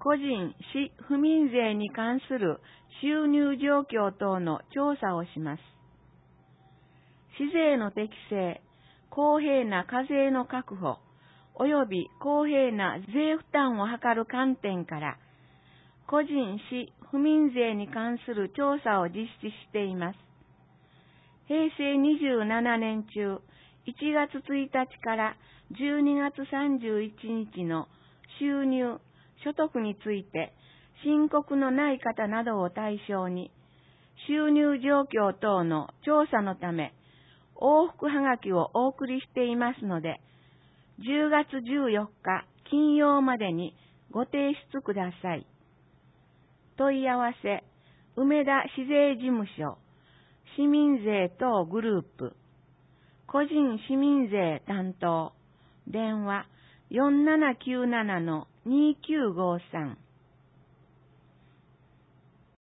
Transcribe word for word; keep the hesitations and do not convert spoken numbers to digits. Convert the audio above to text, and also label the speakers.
Speaker 1: 個人、市、府民税に関する収入状況等の調査をします。市税の適正、公平な課税の確保、及び公平な税負担を図る観点から、個人、市、府民税に関する調査を実施しています。平成にじゅうななねん中、いちがつついたちからじゅうにがつさんじゅういちにちの収入、所得について申告のない方などを対象に、収入状況等の調査のため、往復はがきをお送りしていますので、じゅうがつじゅうよっか金曜までにご提出ください。問い合わせ、梅田市税事務所、市民税等グループ、個人市民税担当、電話 よんななきゅうななのにきゅうごさん